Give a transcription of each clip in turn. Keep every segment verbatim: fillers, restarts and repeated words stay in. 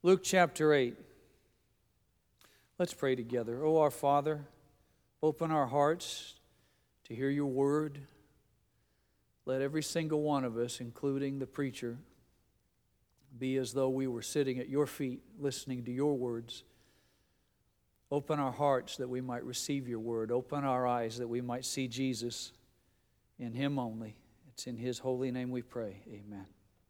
Luke chapter eight. Let's pray together. Oh, our Father, open our hearts to hear your word. Let every single one of us, including the preacher, be as though we were sitting at your feet listening to your words. Open our hearts that we might receive your word. Open our eyes that we might see Jesus in him only. It's in his holy name we pray. Amen.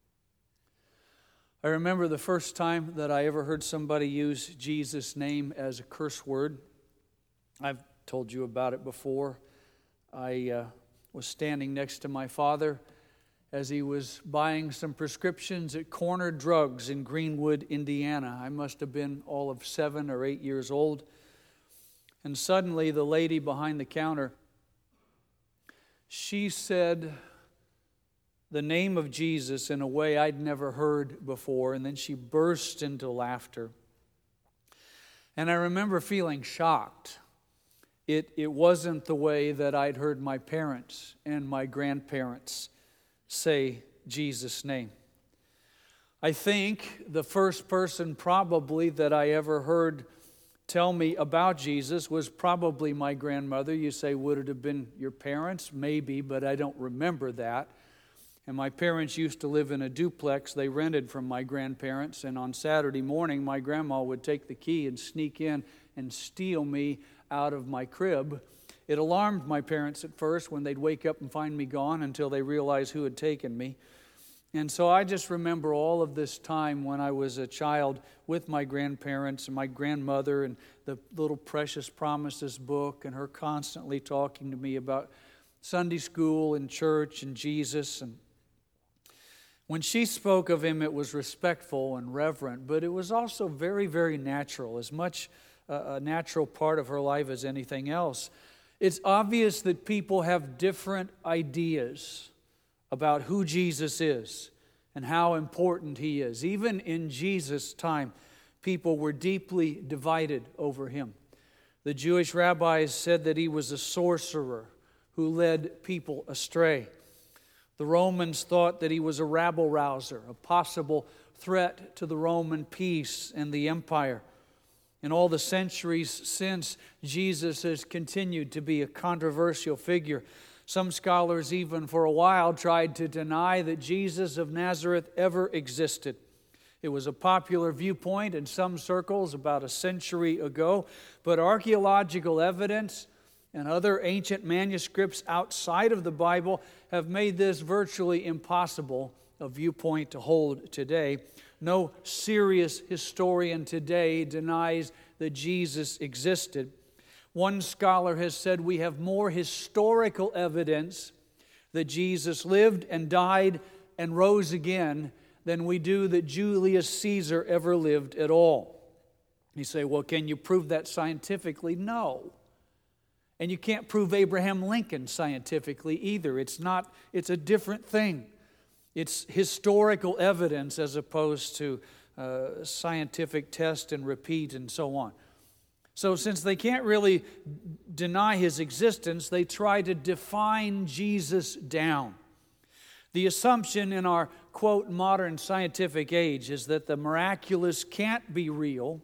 I remember the first time that I ever heard somebody use Jesus' name as a curse word. I've told you about it before. I uh, was standing next to my father as he was buying some prescriptions at Corner Drugs in Greenwood, Indiana. I must have been all of seven or eight years old. And suddenly the lady behind the counter, she said the name of Jesus in a way I'd never heard before, and then she burst into laughter. And I remember feeling shocked. It, it wasn't the way that I'd heard my parents and my grandparents say Jesus' name. I think the first person probably that I ever heard tell me about Jesus was probably my grandmother. You say, would it have been your parents? Maybe, but I don't remember that. And my parents used to live in a duplex they rented from my grandparents, and on Saturday morning my grandma would take the key and sneak in and steal me out of my crib. It alarmed my parents at first when they'd wake up and find me gone until they realized who had taken me. And so I just remember all of this time when I was a child with my grandparents and my grandmother and the little Precious Promises book and her constantly talking to me about Sunday school and church and Jesus. And when she spoke of him, it was respectful and reverent, but it was also very, very natural, as much a natural part of her life as anything else. It's obvious that people have different ideas about who Jesus is and how important he is. Even in Jesus' time, people were deeply divided over him. The Jewish rabbis said that he was a sorcerer who led people astray. The Romans thought that he was a rabble-rouser, a possible threat to the Roman peace and the empire. In all the centuries since, Jesus has continued to be a controversial figure. Some scholars even for a while tried to deny that Jesus of Nazareth ever existed. It was a popular viewpoint in some circles about a century ago, but archaeological evidence and other ancient manuscripts outside of the Bible have made this virtually impossible a viewpoint to hold today. No serious historian today denies that Jesus existed. One scholar has said we have more historical evidence that Jesus lived and died and rose again than we do that Julius Caesar ever lived at all. You say, well, can you prove that scientifically? No. And you can't prove Abraham Lincoln scientifically either. It's not, it's a different thing. It's historical evidence as opposed to uh, scientific test and repeat and so on. So since they can't really deny his existence, they try to define Jesus down. The assumption in our, quote, modern scientific age is that the miraculous can't be real,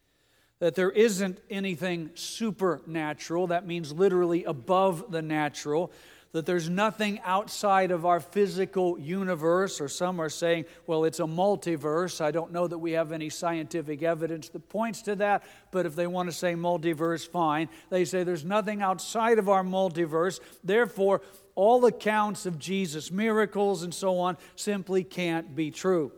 that there isn't anything supernatural, that means literally above the natural, that there's nothing outside of our physical universe, or some are saying, well, it's a multiverse. I don't know that we have any scientific evidence that points to that, but if they want to say multiverse, fine. They say there's nothing outside of our multiverse, therefore all accounts of Jesus' miracles and so on simply can't be true.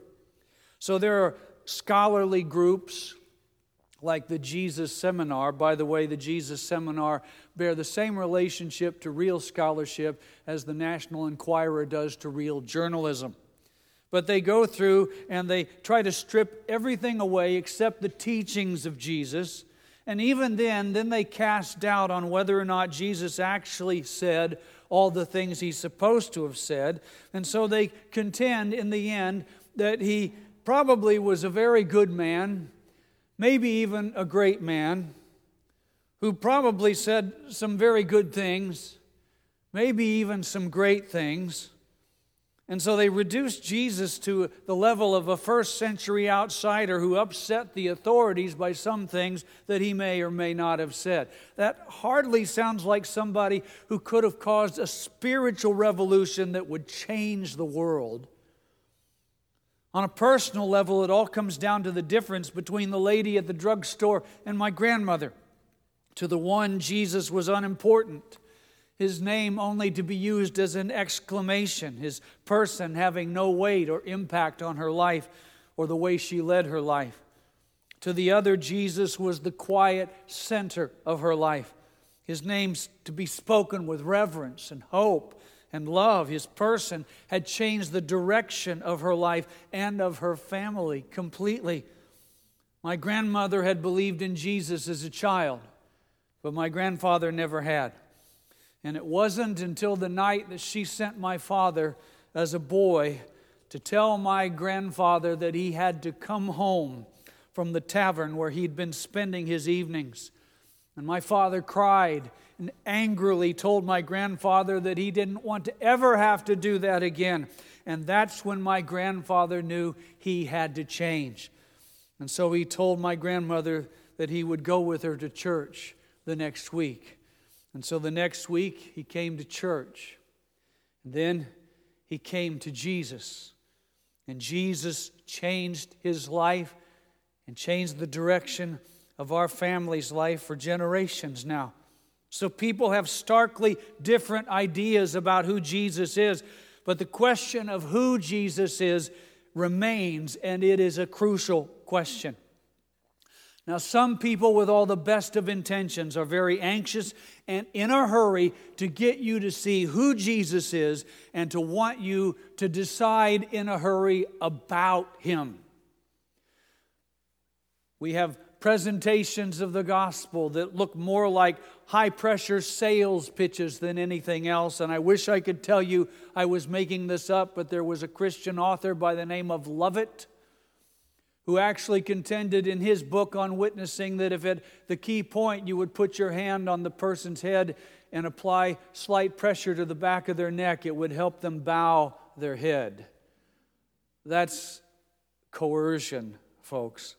So there are scholarly groups like the Jesus Seminar. By the way, the Jesus Seminar bear the same relationship to real scholarship as the National Enquirer does to real journalism. But they go through and they try to strip everything away except the teachings of Jesus. And even then, then they cast doubt on whether or not Jesus actually said all the things he's supposed to have said. And so they contend in the end that he probably was a very good man, maybe even a great man, who probably said some very good things, maybe even some great things, And so they reduced Jesus to the level of a first century outsider who upset the authorities by some things that he may or may not have said. That hardly sounds like somebody who could have caused a spiritual revolution that would change the world. On a personal level, it all comes down to the difference between the lady at the drugstore and my grandmother. To the one, Jesus was unimportant. His name only to be used as an exclamation, his person having no weight or impact on her life or the way she led her life. To the other, Jesus was the quiet center of her life. His name's to be spoken with reverence and hope and love. His person had changed the direction of her life and of her family completely. My grandmother had believed in Jesus as a child, but my grandfather never had. And it wasn't until the night that she sent my father as a boy to tell my grandfather that he had to come home from the tavern where he'd been spending his evenings. And my father cried and angrily told my grandfather that he didn't want to ever have to do that again. And that's when my grandfather knew he had to change. And so he told my grandmother that he would go with her to church the next week. And so the next week, he came to church. And then he came to Jesus. And Jesus changed his life and changed the direction of our family's life for generations now. So people have starkly different ideas about who Jesus is. But the question of who Jesus is remains, and it is a crucial question. Now, some people with all the best of intentions are very anxious and in a hurry to get you to see who Jesus is and to want you to decide in a hurry about Him. We have presentations of the gospel that look more like high-pressure sales pitches than anything else, and I wish I could tell you I was making this up, but there was a Christian author by the name of Lovett who actually contended in his book on witnessing that if at the key point you would put your hand on the person's head and apply slight pressure to the back of their neck, it would help them bow their head. That's coercion, folks.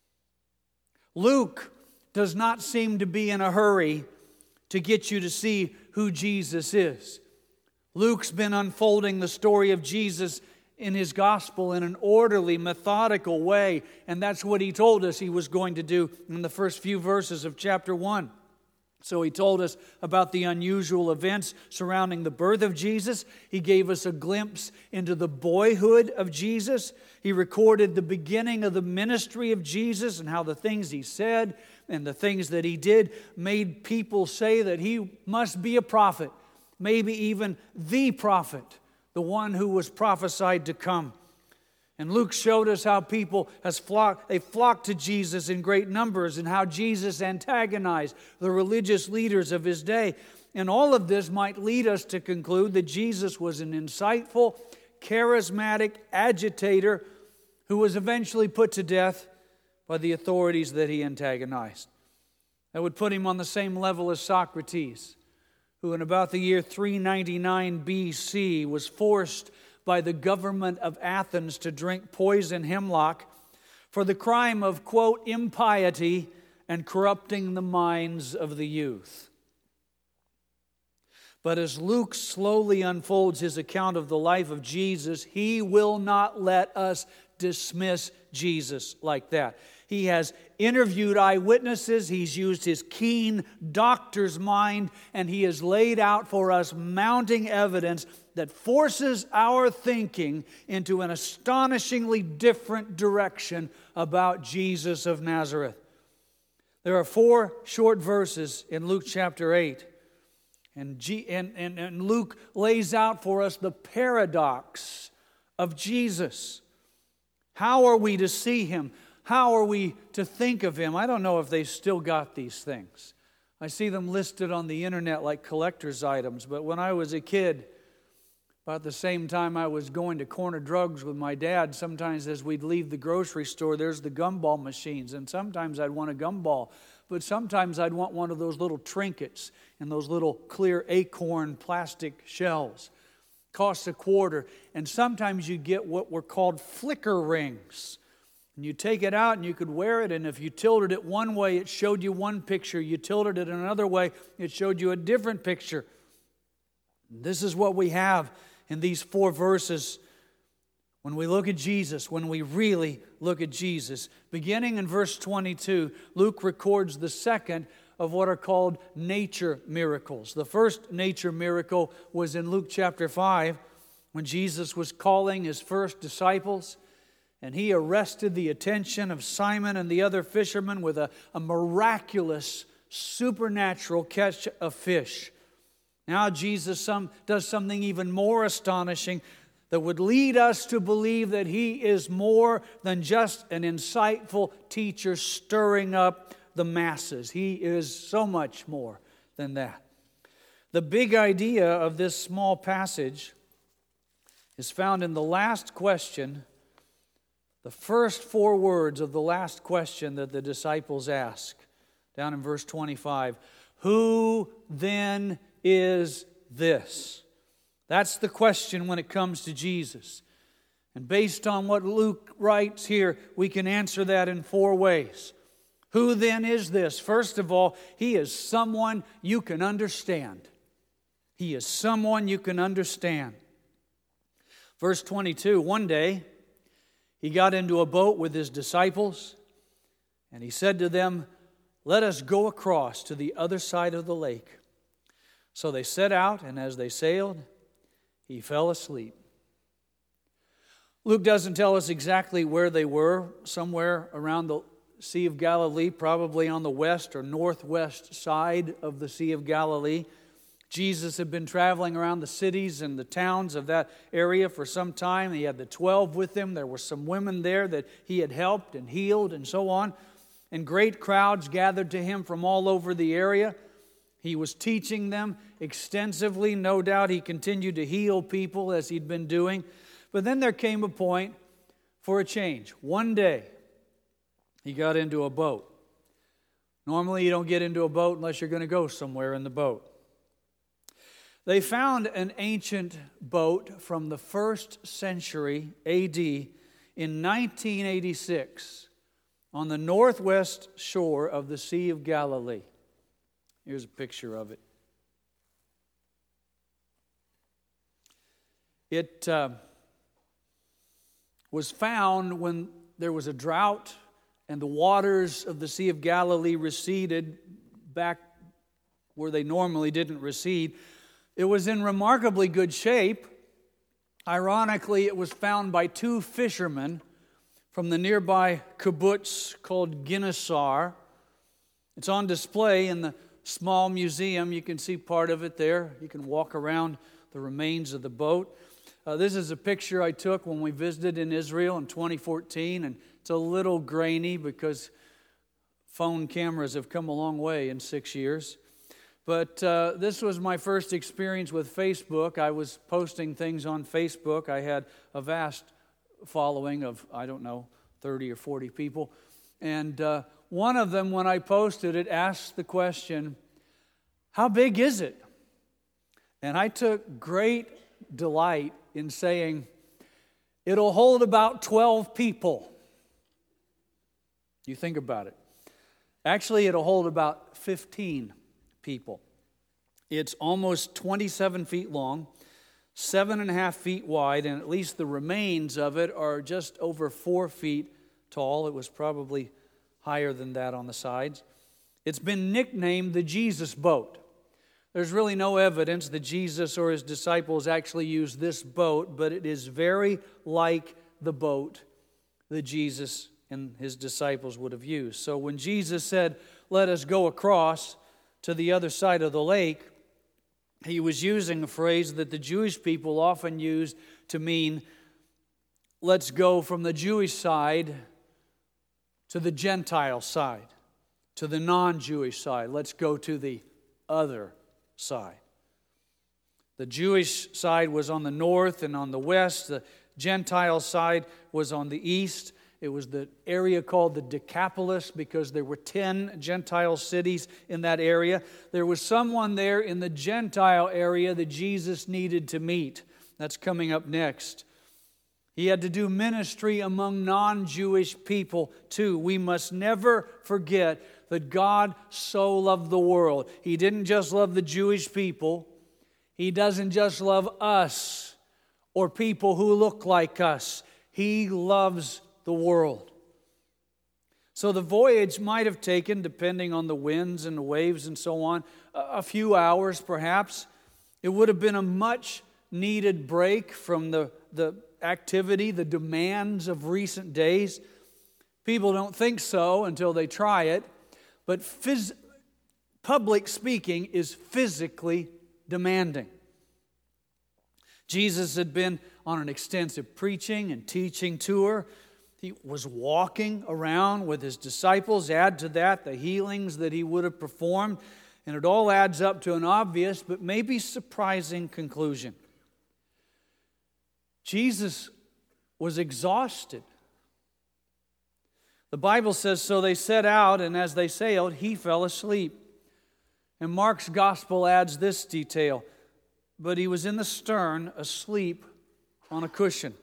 Luke does not seem to be in a hurry to get you to see who Jesus is. Luke's been unfolding the story of Jesus in his gospel in an orderly, methodical way, and that's what he told us he was going to do in the first few verses of chapter one. So he told us about the unusual events surrounding the birth of Jesus. He gave us a glimpse into the boyhood of Jesus. He recorded the beginning of the ministry of Jesus and how the things he said and the things that he did made people say that he must be a prophet, maybe even the prophet, the one who was prophesied to come. And Luke showed us how people has flocked, they flocked to Jesus in great numbers and how Jesus antagonized the religious leaders of his day. And all of this might lead us to conclude that Jesus was an insightful, charismatic agitator who was eventually put to death by the authorities that he antagonized. That would put him on the same level as Socrates, who in about the year three ninety-nine B C was forced by the government of Athens to drink poison hemlock for the crime of, quote, impiety and corrupting the minds of the youth. But as Luke slowly unfolds his account of the life of Jesus, he will not let us dismiss Jesus like that. He has interviewed eyewitnesses, he's used his keen doctor's mind, and he has laid out for us mounting evidence that forces our thinking into an astonishingly different direction about Jesus of Nazareth. There are four short verses in Luke chapter eight, and, G- and, and, and Luke lays out for us the paradox of Jesus. How are we to see him? How are we to think of him? I don't know if they still got these things. I see them listed on the internet like collector's items, but when I was a kid, about the same time I was going to Corner Drugs with my dad, sometimes as we'd leave the grocery store, there's the gumball machines, and sometimes I'd want a gumball, but sometimes I'd want one of those little trinkets in those little clear acorn plastic shells. Costs a quarter. And sometimes you get what were called flicker rings. And you take it out and you could wear it, and if you tilted it one way, it showed you one picture. You tilted it another way, it showed you a different picture. This is what we have in these four verses when we look at Jesus, when we really look at Jesus. Beginning in verse twenty-two, Luke records the second of what are called nature miracles. The first nature miracle was in Luke chapter five, when Jesus was calling his first disciples, and he arrested the attention of Simon and the other fishermen with a, a miraculous, supernatural catch of fish. Now Jesus some, does something even more astonishing that would lead us to believe that he is more than just an insightful teacher stirring up the masses. He is so much more than that. The big idea of this small passage is found in the last question, the first four words of the last question that the disciples ask, down in verse twenty-five. Who then is this? That's the question when it comes to Jesus. And based on what Luke writes here, we can answer that in four ways. Who then is this? First of all, he is someone you can understand. He is someone you can understand. Verse twenty-two, one day he got into a boat with his disciples, and he said to them, "Let us go across to the other side of the lake." So they set out, and as they sailed, he fell asleep. Luke doesn't tell us exactly where they were, somewhere around the Sea of Galilee, probably on the west or northwest side of the Sea of Galilee. Jesus had been traveling around the cities and the towns of that area for some time. He had the twelve with him. There were some women there that he had helped and healed and so on. And great crowds gathered to him from all over the area. He was teaching them extensively. No doubt he continued to heal people as he'd been doing. But then there came a point for a change. One day, he got into a boat. Normally, you don't get into a boat unless you're going to go somewhere in the boat. They found an ancient boat from the first century A D in nineteen eighty-six on the northwest shore of the Sea of Galilee. Here's a picture of it. It uh, was found when there was a drought and the waters of the Sea of Galilee receded back where they normally didn't recede. It was in remarkably good shape. Ironically, it was found by two fishermen from the nearby kibbutz called Ginosar. It's on display in the small museum. You can see part of it there. You can walk around the remains of the boat. Uh, this is a picture I took when we visited in Israel in twenty fourteen, and it's a little grainy because phone cameras have come a long way in six years. But uh, this was my first experience with Facebook. I was posting things on Facebook. I had a vast following of, I don't know, thirty or forty people. And uh, one of them, when I posted it, asked the question, "How big is it?" And I took great delight in saying, "It'll hold about twelve people." You think about it. Actually, it'll hold about fifteen people. It's almost twenty-seven feet long, seven and a half feet wide, and at least the remains of it are just over four feet tall. It was probably higher than that on the sides. It's been nicknamed the Jesus boat. There's really no evidence that Jesus or his disciples actually used this boat, but it is very like the boat that Jesus and his disciples would have used. So when Jesus said, "Let us go across to the other side of the lake," he was using a phrase that the Jewish people often used to mean, let's go from the Jewish side to the Gentile side, to the non-Jewish side. Let's go to the other side. The Jewish side was on the north and on the west. The Gentile side was on the east. It was the area called the Decapolis because there were ten Gentile cities in that area. There was someone there in the Gentile area that Jesus needed to meet. That's coming up next. He had to do ministry among non-Jewish people too. We must never forget that God so loved the world. He didn't just love the Jewish people. He doesn't just love us or people who look like us. He loves the world. So the voyage might have taken, depending on the winds and the waves and so on, a few hours perhaps. It would have been a much needed break from the, the activity, the demands of recent days. People don't think so until they try it, but phys- public speaking is physically demanding. Jesus had been on an extensive preaching and teaching tour. He was walking around with his disciples. Add to that the healings that he would have performed, and it all adds up to an obvious but maybe surprising conclusion. Jesus was exhausted. The Bible says, so they set out, and as they sailed, he fell asleep. And Mark's gospel adds this detail, but he was in the stern, asleep on a cushion.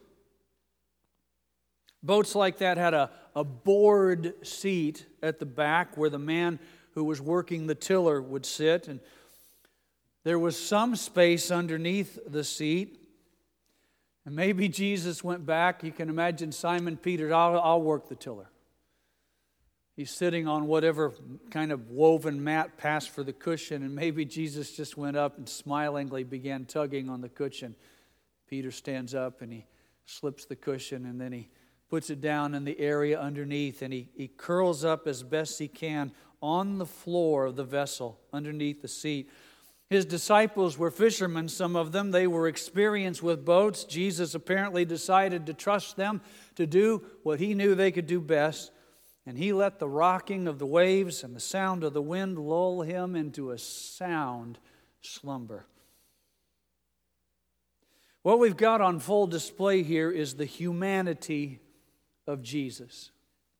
Boats like that had a, a board seat at the back where the man who was working the tiller would sit, and there was some space underneath the seat. And maybe Jesus went back. You can imagine Simon Peter, I'll, I'll work the tiller. He's sitting on whatever kind of woven mat passed for the cushion, and maybe Jesus just went up and smilingly began tugging on the cushion. Peter stands up and he slips the cushion, and then he puts it down in the area underneath, and he, he curls up as best he can on the floor of the vessel underneath the seat. His disciples were fishermen, some of them. They were experienced with boats. Jesus apparently decided to trust them to do what he knew they could do best. And he let the rocking of the waves and the sound of the wind lull him into a sound slumber. What we've got on full display here is the humanity of Jesus.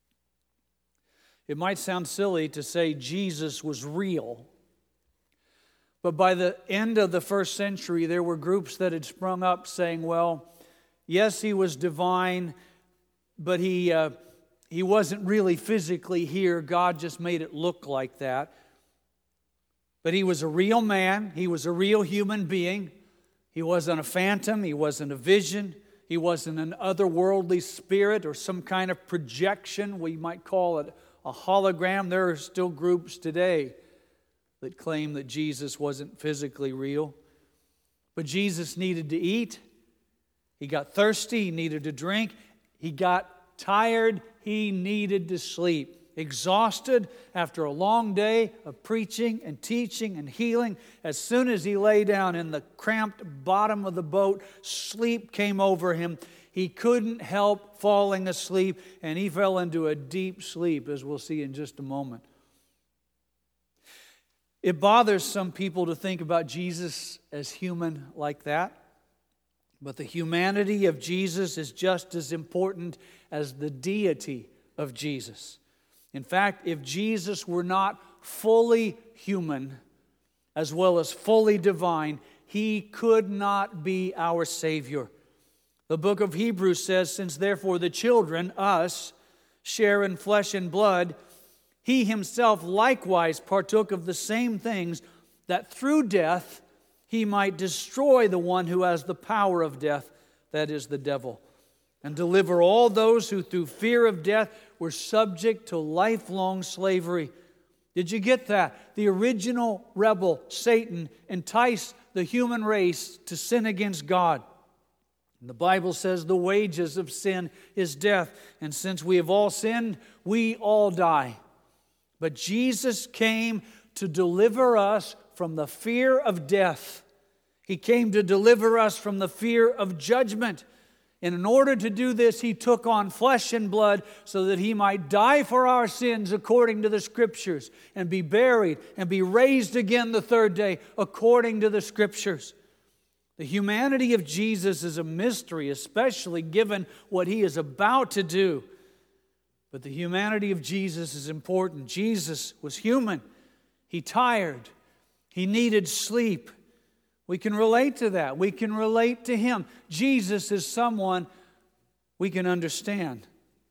It might sound silly to say Jesus was real. But by the end of the first century, there were groups that had sprung up saying, well, yes, he was divine, but he uh, he wasn't really physically here. God just made it look like that. But he was a real man. He was a real human being. He wasn't a phantom. He wasn't a vision. He wasn't an otherworldly spirit or some kind of projection. We might call it a hologram. There are still groups today that claim that Jesus wasn't physically real. But Jesus needed to eat. He got thirsty. He needed to drink. He got tired. He needed to sleep. Exhausted after a long day of preaching and teaching and healing. As soon as he lay down in the cramped bottom of the boat, sleep came over him. He couldn't help falling asleep, and he fell into a deep sleep, as we'll see in just a moment. It bothers some people to think about Jesus as human like that. But the humanity of Jesus is just as important as the deity of Jesus. In fact, if Jesus were not fully human as well as fully divine, he could not be our Savior. The book of Hebrews says, since therefore the children, us, share in flesh and blood, he himself likewise partook of the same things, that through death he might destroy the one who has the power of death, that is the devil, and deliver all those who through fear of death were subject to lifelong slavery. Did you get that? The original rebel, Satan, enticed the human race to sin against God. And the Bible says the wages of sin is death, and since we have all sinned, we all die. But Jesus came to deliver us from the fear of death. He came to deliver us from the fear of judgment. And in order to do this, he took on flesh and blood so that he might die for our sins according to the Scriptures, and be buried and be raised again the third day according to the Scriptures. The humanity of Jesus is a mystery, especially given what he is about to do. But the humanity of Jesus is important. Jesus was human. He tired. He needed sleep. We can relate to that. We can relate to Him. Jesus is someone we can understand.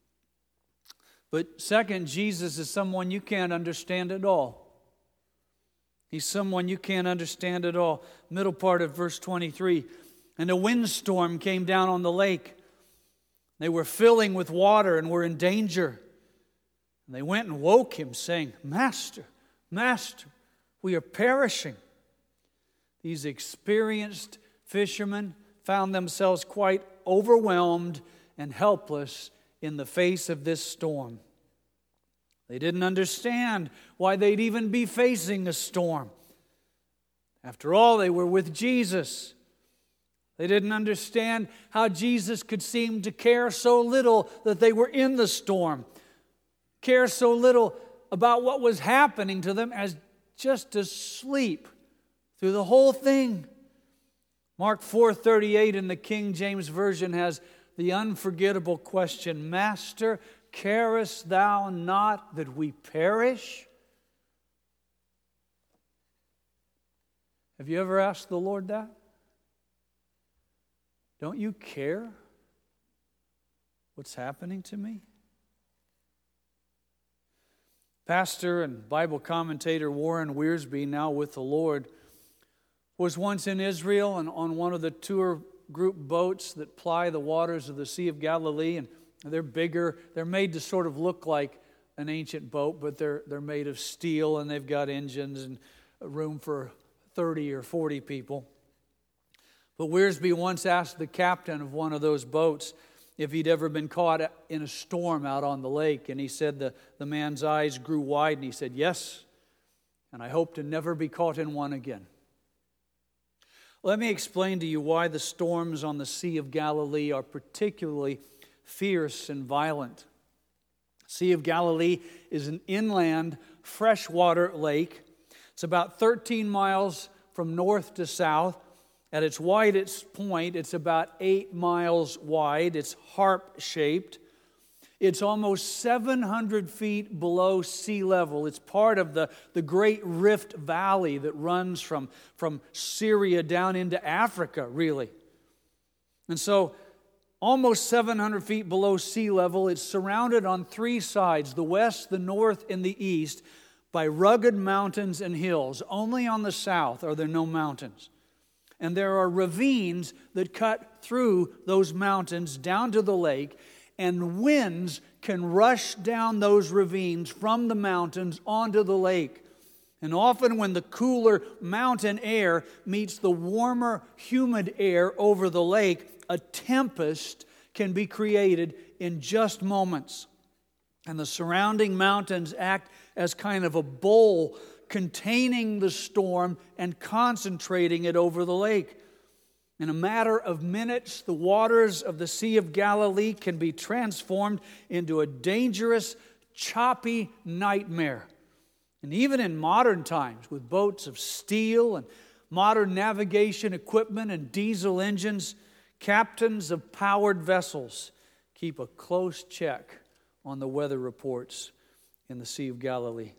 But second, Jesus is someone you can't understand at all. He's someone you can't understand at all. Middle part of verse twenty-three. And a windstorm came down on the lake. They were filling with water and were in danger. And they went and woke him, saying, Master, Master, we are perishing. These experienced fishermen found themselves quite overwhelmed and helpless in the face of this storm. They didn't understand why they'd even be facing a storm. After all, they were with Jesus. They didn't understand how Jesus could seem to care so little that they were in the storm, care so little about what was happening to them as just to sleep through the whole thing. Mark four thirty-eight in the King James Version has the unforgettable question, Master, carest thou not that we perish? Have you ever asked the Lord that? Don't you care what's happening to me? Pastor and Bible commentator Warren Wiersbe, now with the Lord, was once in Israel and on one of the tour group boats that ply the waters of the Sea of Galilee. And they're bigger. They're made to sort of look like an ancient boat, but they're they're made of steel and they've got engines and room for thirty or forty people. But Wiersbe once asked the captain of one of those boats if he'd ever been caught in a storm out on the lake. And he said the, the man's eyes grew wide and he said, yes, and I hope to never be caught in one again. Let me explain to you why the storms on the Sea of Galilee are particularly fierce and violent. Sea of Galilee is an inland freshwater lake. It's about thirteen miles from north to south. At its widest point, it's about eight miles wide. It's harp-shaped. It's almost seven hundred feet below sea level. It's part of the, the Great Rift Valley that runs from, from Syria down into Africa, really. And so, almost seven hundred feet below sea level, it's surrounded on three sides, the west, the north, and the east, by rugged mountains and hills. Only on the south are there no mountains. And there are ravines that cut through those mountains down to the lake, and winds can rush down those ravines from the mountains onto the lake. And often when the cooler mountain air meets the warmer, humid air over the lake, a tempest can be created in just moments. And the surrounding mountains act as kind of a bowl containing the storm and concentrating it over the lake. In a matter of minutes, the waters of the Sea of Galilee can be transformed into a dangerous, choppy nightmare. And even in modern times, with boats of steel and modern navigation equipment and diesel engines, captains of powered vessels keep a close check on the weather reports in the Sea of Galilee.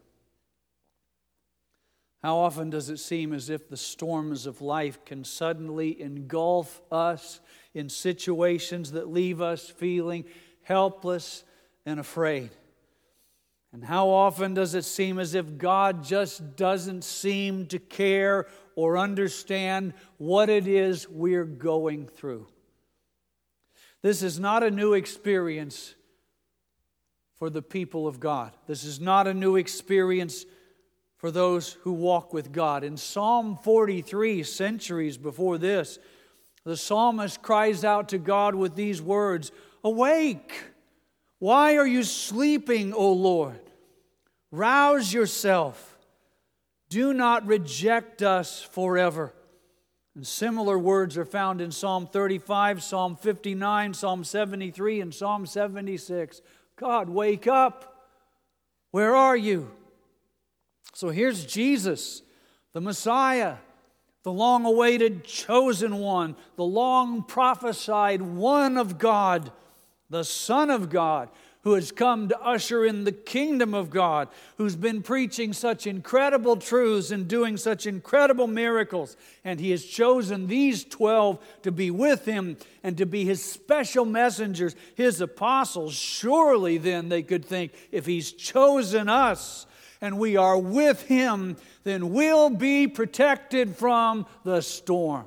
How often does it seem as if the storms of life can suddenly engulf us in situations that leave us feeling helpless and afraid? And how often does it seem as if God just doesn't seem to care or understand what it is we're going through? This is not a new experience for the people of God. This is not a new experience for those who walk with God. In Psalm forty-three, centuries before this, the psalmist cries out to God with these words, "Awake! Why are you sleeping, O Lord? Rouse yourself. Do not reject us forever." And similar words are found in Psalm thirty-five, Psalm fifty-nine, Psalm seventy-three, and Psalm seventy-six. God, wake up! Where are you? So here's Jesus, the Messiah, the long-awaited chosen one, the long-prophesied one of God, the Son of God, who has come to usher in the kingdom of God, who's been preaching such incredible truths and doing such incredible miracles. And He has chosen these twelve to be with Him and to be His special messengers, His apostles. Surely then they could think, if He's chosen us and we are with Him, then we'll be protected from the storms.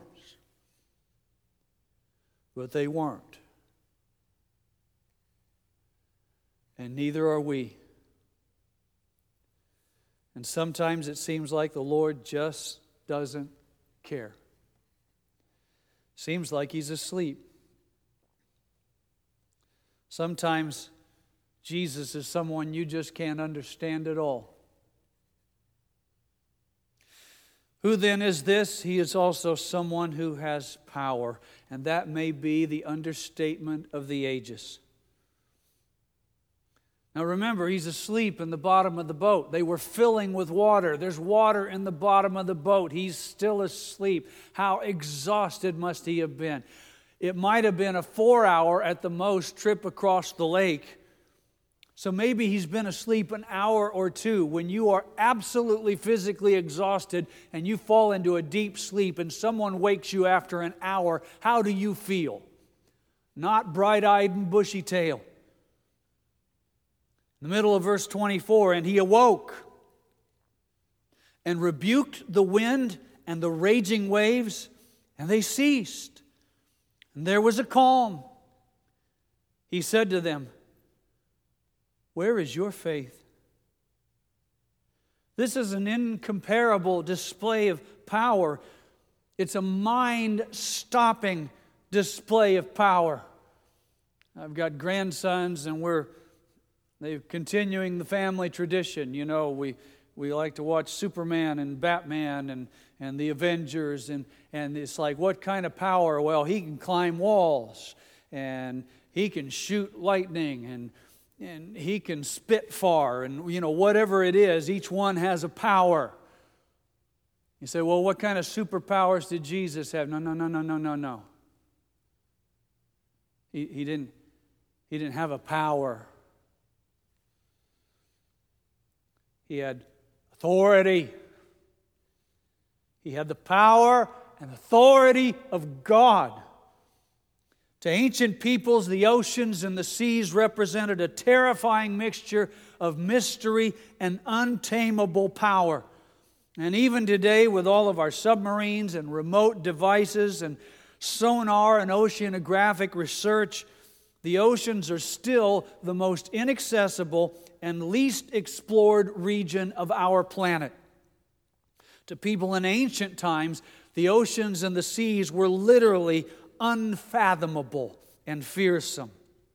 But they weren't. And neither are we. And sometimes it seems like the Lord just doesn't care. Seems like He's asleep. Sometimes Jesus is someone you just can't understand at all. Who then is this? He is also someone who has power. And that may be the understatement of the ages. Now remember, He's asleep in the bottom of the boat. They were filling with water. There's water in the bottom of the boat. He's still asleep. How exhausted must He have been? It might have been a four-hour at the most trip across the lake. So maybe He's been asleep an hour or two. When you are absolutely physically exhausted and you fall into a deep sleep and someone wakes you after an hour, how do you feel? Not bright-eyed and bushy-tailed. In the middle of verse twenty-four, and He awoke and rebuked the wind and the raging waves, and they ceased. And there was a calm. He said to them, where is your faith? This is an incomparable display of power. It's a mind-stopping display of power. I've got grandsons, and we're they're continuing the family tradition. You know, we we like to watch Superman and Batman and, and the Avengers, and, and it's like, what kind of power? Well, he can climb walls, and he can shoot lightning, and and he can spit far, and you know, whatever it is, each one has a power. You say, well, what kind of superpowers did Jesus have? No, no, no, no, no, no, no. He, he didn't he didn't have a power. He had authority. He had the power and authority of God. To ancient peoples, the oceans and the seas represented a terrifying mixture of mystery and untamable power. And even today, with all of our submarines and remote devices and sonar and oceanographic research, the oceans are still the most inaccessible and least explored region of our planet. To people in ancient times, the oceans and the seas were literally unfathomable and fearsome.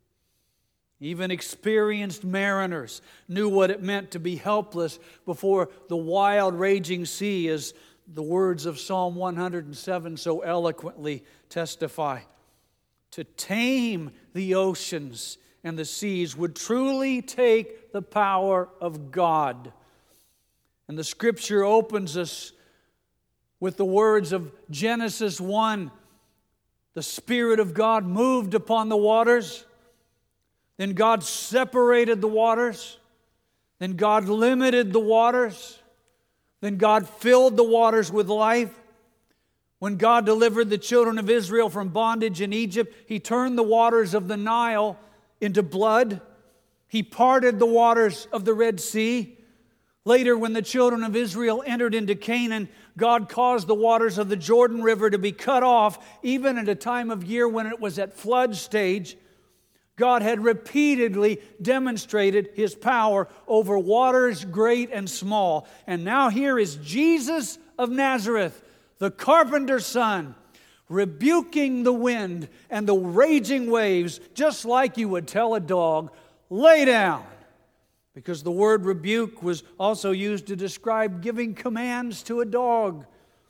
Even experienced mariners knew what it meant to be helpless before the wild raging sea, as the words of Psalm one hundred seven so eloquently testify. To tame the oceans and the seas would truly take the power of God. And the Scripture opens us with the words of Genesis one. The Spirit of God moved upon the waters. Then God separated the waters. Then God limited the waters. Then God filled the waters with life. When God delivered the children of Israel from bondage in Egypt, He turned the waters of the Nile into blood. He parted the waters of the Red Sea. Later, when the children of Israel entered into Canaan, God caused the waters of the Jordan River to be cut off, even at a time of year when it was at flood stage. God had repeatedly demonstrated His power over waters great and small. And now here is Jesus of Nazareth, the carpenter's son, rebuking the wind and the raging waves, just like you would tell a dog, lay down. Because the word rebuke was also used to describe giving commands to a dog.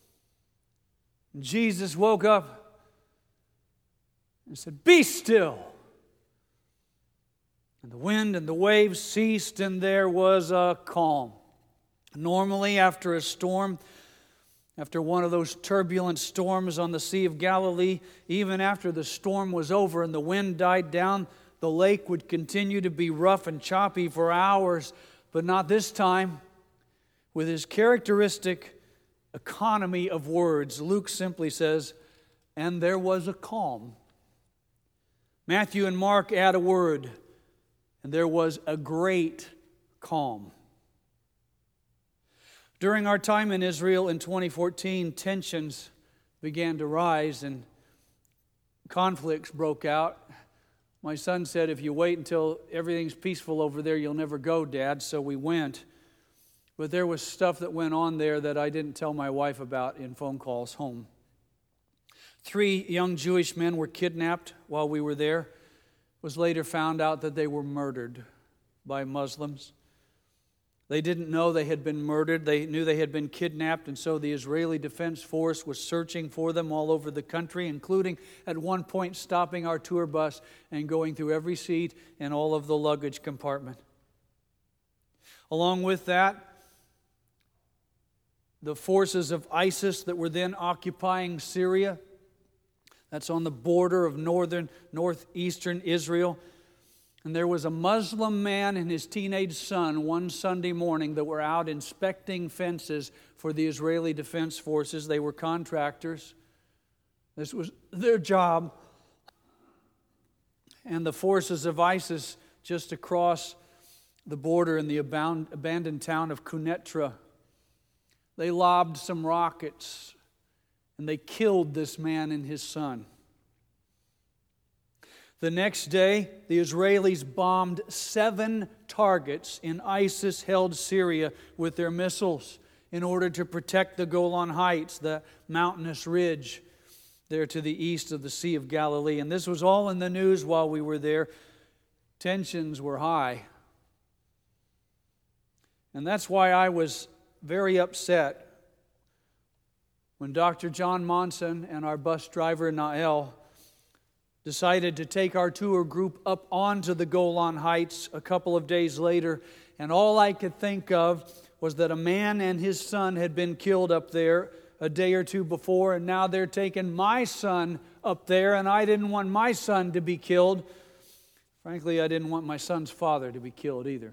Jesus woke up and said, "Be still." And the wind and the waves ceased, and there was a calm. Normally, after a storm, after one of those turbulent storms on the Sea of Galilee, even after the storm was over and the wind died down, the lake would continue to be rough and choppy for hours, but not this time. With his characteristic economy of words, Luke simply says, "And there was a calm." Matthew and Mark add a word, "And there was a great calm." During our time in Israel in twenty fourteen, tensions began to rise and conflicts broke out. My son said, "If you wait until everything's peaceful over there, you'll never go, Dad." So we went. But there was stuff that went on there that I didn't tell my wife about in phone calls home. Three young Jewish men were kidnapped while we were there. It was later found out that they were murdered by Muslims. They didn't know they had been murdered. They knew they had been kidnapped, and so the Israeli Defense Force was searching for them all over the country, including at one point stopping our tour bus and going through every seat and all of the luggage compartment. Along with that, the forces of ISIS that were then occupying Syria, that's on the border of northern, northeastern Israel. And there was a Muslim man and his teenage son one Sunday morning that were out inspecting fences for the Israeli Defense Forces. They were contractors. This was their job. And the forces of ISIS just across the border in the abandoned town of Quneitra, they lobbed some rockets and they killed this man and his son. The next day, the Israelis bombed seven targets in ISIS-held Syria with their missiles in order to protect the Golan Heights, the mountainous ridge there to the east of the Sea of Galilee. And this was all in the news while we were there. Tensions were high. And that's why I was very upset when Doctor John Monson and our bus driver, Nael, decided to take our tour group up onto the Golan Heights a couple of days later, and all I could think of was that a man and his son had been killed up there a day or two before, and now they're taking my son up there, and I didn't want my son to be killed. Frankly, I didn't want my son's father to be killed either.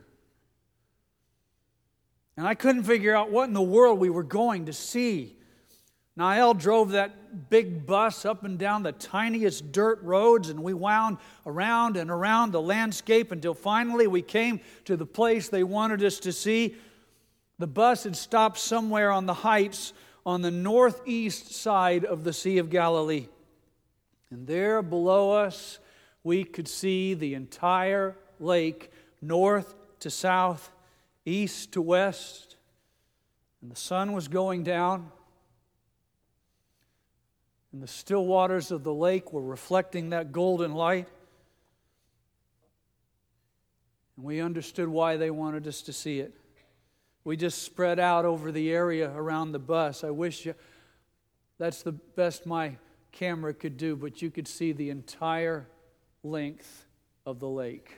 And I couldn't figure out what in the world we were going to see. Nael drove that big bus up and down the tiniest dirt roads, and we wound around and around the landscape until finally we came to the place they wanted us to see. The bus had stopped somewhere on the heights on the northeast side of the Sea of Galilee. And there below us, we could see the entire lake, north to south, east to west. And the sun was going down. And the still waters of the lake were reflecting that golden light. And we understood why they wanted us to see it. We just spread out over the area around the bus. I wish you, that's the best my camera could do, but you could see the entire length of the lake.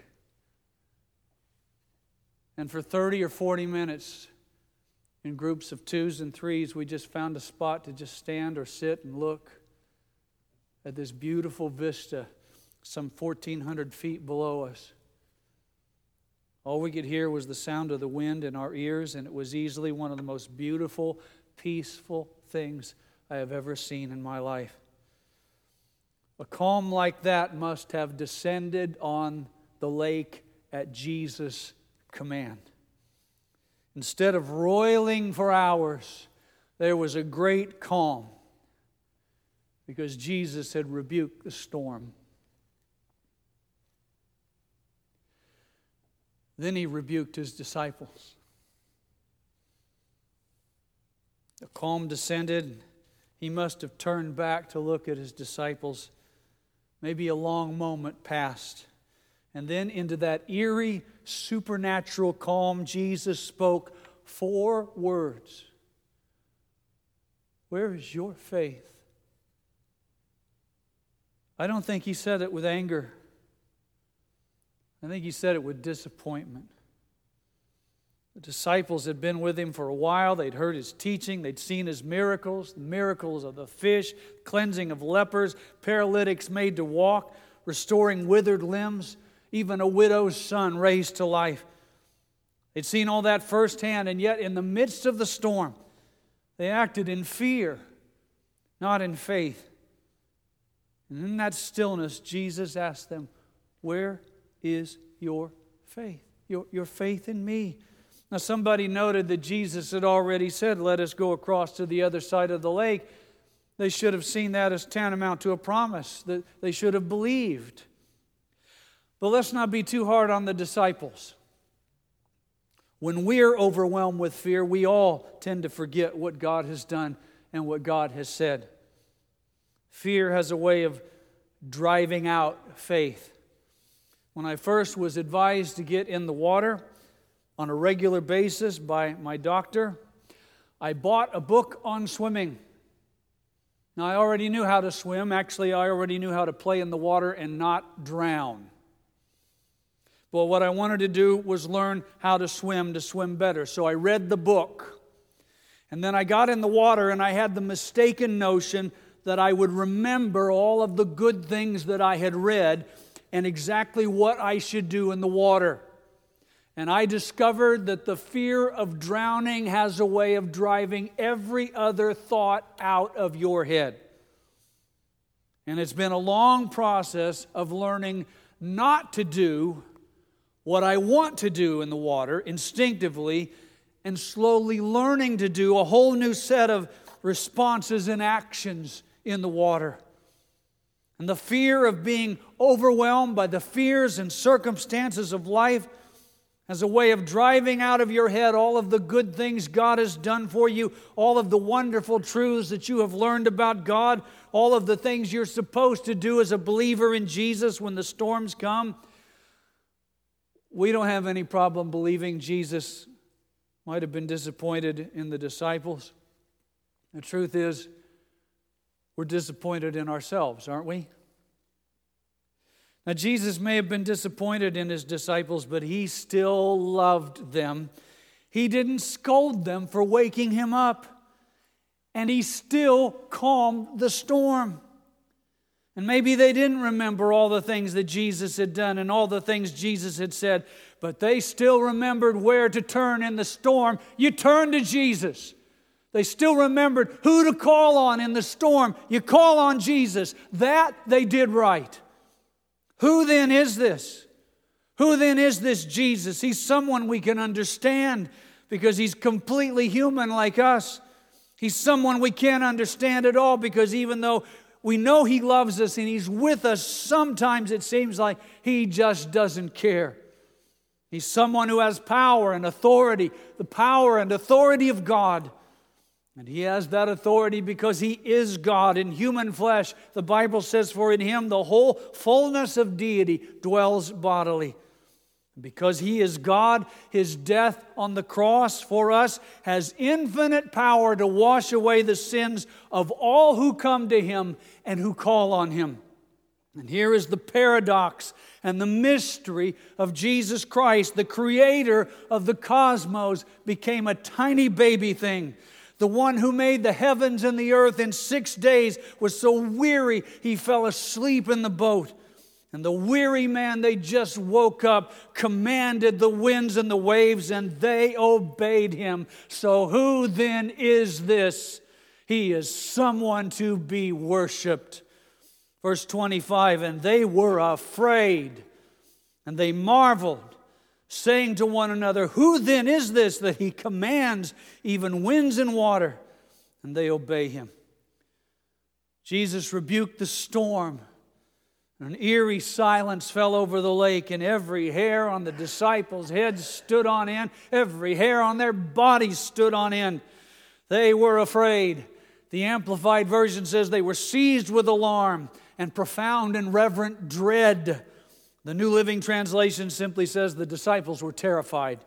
And for thirty or forty minutes, in groups of twos and threes, we just found a spot to just stand or sit and look at this beautiful vista some fourteen hundred feet below us. All we could hear was the sound of the wind in our ears, and it was easily one of the most beautiful, peaceful things I have ever seen in my life. A calm like that must have descended on the lake at Jesus' command. Instead of roiling for hours, there was a great calm because Jesus had rebuked the storm. Then he rebuked his disciples. The calm descended. He must have turned back to look at his disciples. Maybe a long moment passed. And then into that eerie, supernatural calm, Jesus spoke four words. Where is your faith? I don't think he said it with anger. I think he said it with disappointment. The disciples had been with him for a while. They'd heard his teaching. They'd seen his miracles, the miracles of the fish, cleansing of lepers, paralytics made to walk, restoring withered limbs. even a widow's son raised to life. They'd seen all that firsthand, and yet in the midst of the storm, they acted in fear, not in faith. And in that stillness, Jesus asked them, "Where is your faith? Your, your faith in me?" Now, somebody noted that Jesus had already said, "Let us go across to the other side of the lake." They should have seen that as tantamount to a promise that they should have believed. But let's not be too hard on the disciples. When we're overwhelmed with fear, we all tend to forget what God has done and what God has said. Fear has a way of driving out faith. When I first was advised to get in the water on a regular basis by my doctor, I bought a book on swimming. Now, I already knew how to swim. Actually, I already knew how to play in the water and not drown. But what I wanted to do was learn how to swim, to swim better. So I read the book. And then I got in the water and I had the mistaken notion that I would remember all of the good things that I had read and exactly what I should do in the water. And I discovered that the fear of drowning has a way of driving every other thought out of your head. And it's been a long process of learning not to do what I want to do in the water instinctively, and slowly learning to do a whole new set of responses and actions in the water. And the fear of being overwhelmed by the fears and circumstances of life as a way of driving out of your head all of the good things God has done for you, all of the wonderful truths that you have learned about God, all of the things you're supposed to do as a believer in Jesus when the storms come. We don't have any problem believing Jesus might have been disappointed in the disciples. The truth is, we're disappointed in ourselves, aren't we? Now, Jesus may have been disappointed in his disciples, but he still loved them. He didn't scold them for waking him up, and he still calmed the storm. And maybe they didn't remember all the things that Jesus had done and all the things Jesus had said, but they still remembered where to turn in the storm. You turn to Jesus. They still remembered who to call on in the storm. You call on Jesus. That they did right. Who then is this? Who then is this Jesus? He's someone we can understand because he's completely human like us. He's someone we can't understand at all because even though we know he loves us and he's with us, sometimes it seems like he just doesn't care. He's someone who has power and authority, the power and authority of God. And he has that authority because he is God in human flesh. The Bible says, for in him the whole fullness of deity dwells bodily. Because he is God, his death on the cross for us has infinite power to wash away the sins of all who come to him and who call on him. And here is the paradox and the mystery of Jesus Christ. The creator of the cosmos became a tiny baby thing. The one who made the heavens and the earth in six days was so weary he fell asleep in the boat. And the weary man, they just woke up, commanded the winds and the waves, and they obeyed him. So who then is this? He is someone to be worshiped. Verse twenty-five, and they were afraid, and they marveled, saying to one another, who then is this that he commands even winds and water, and they obey him? Jesus rebuked the storm. An eerie silence fell over the lake, and every hair on the disciples' heads stood on end. Every hair on their bodies stood on end. They were afraid. The Amplified Version says they were seized with alarm and profound and reverent dread. The New Living Translation simply says the disciples were terrified.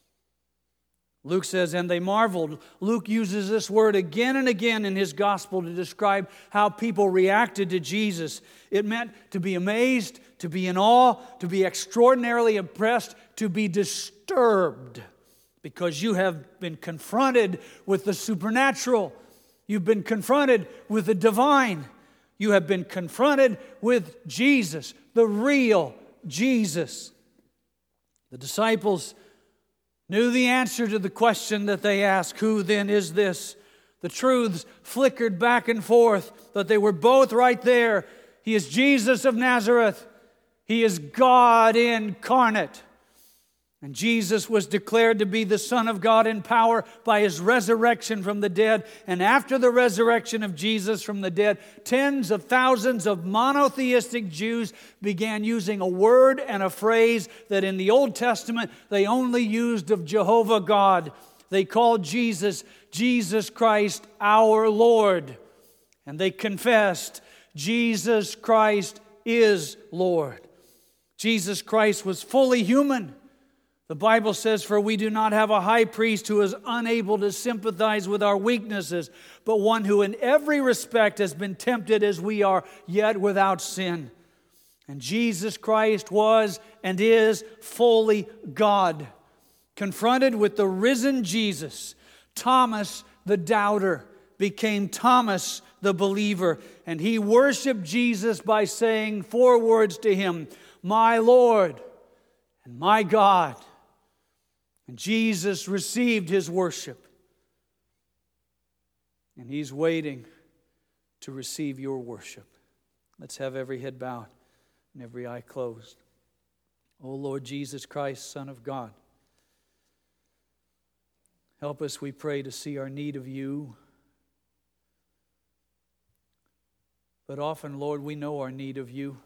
Luke says, and they marveled. Luke uses this word again and again in his gospel to describe how people reacted to Jesus. It meant to be amazed, to be in awe, to be extraordinarily impressed, to be disturbed, because you have been confronted with the supernatural. You've been confronted with the divine. You have been confronted with Jesus, the real Jesus. The disciples knew the answer to the question that they asked, who then is this? The truths flickered back and forth, but they were both right there. He is Jesus of Nazareth. He is God incarnate. And Jesus was declared to be the Son of God in power by His resurrection from the dead. And after the resurrection of Jesus from the dead, tens of thousands of monotheistic Jews began using a word and a phrase that in the Old Testament they only used of Jehovah God. They called Jesus, Jesus Christ, our Lord. And they confessed, Jesus Christ is Lord. Jesus Christ was fully human. The Bible says, for we do not have a high priest who is unable to sympathize with our weaknesses, but one who in every respect has been tempted as we are, yet without sin. And Jesus Christ was and is fully God. Confronted with the risen Jesus, Thomas the doubter became Thomas the believer. And he worshiped Jesus by saying four words to Him, my Lord and my God. And Jesus received His worship. And He's waiting to receive your worship. Let's have every head bowed and every eye closed. O Lord Jesus Christ, Son of God, help us, we pray, to see our need of You. But often, Lord, we know our need of You.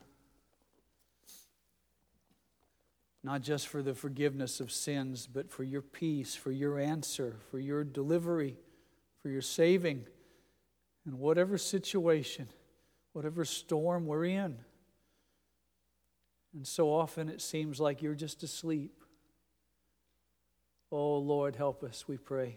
Not just for the forgiveness of sins, but for Your peace, for Your answer, for Your delivery, for Your saving. In whatever situation, whatever storm we're in. And so often it seems like You're just asleep. Oh Lord, help us, we pray.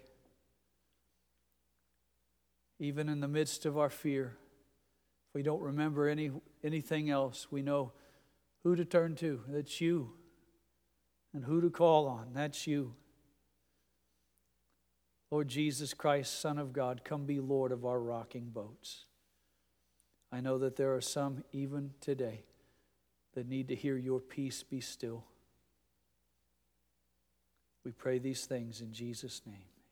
Even in the midst of our fear, if we don't remember any anything else, we know who to turn to. That's You. And who to call on. That's You. Lord Jesus Christ, Son of God, come be Lord of our rocking boats. I know that there are some even today that need to hear Your peace be still. We pray these things in Jesus' name.